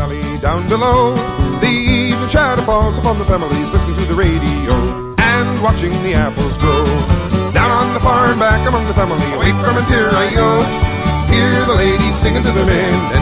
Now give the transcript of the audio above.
valley down below, the evening shadow falls upon the families listening to the radio and watching the apples grow. Down on the farm back among the family, away from Ontario, hear the ladies singing to their men.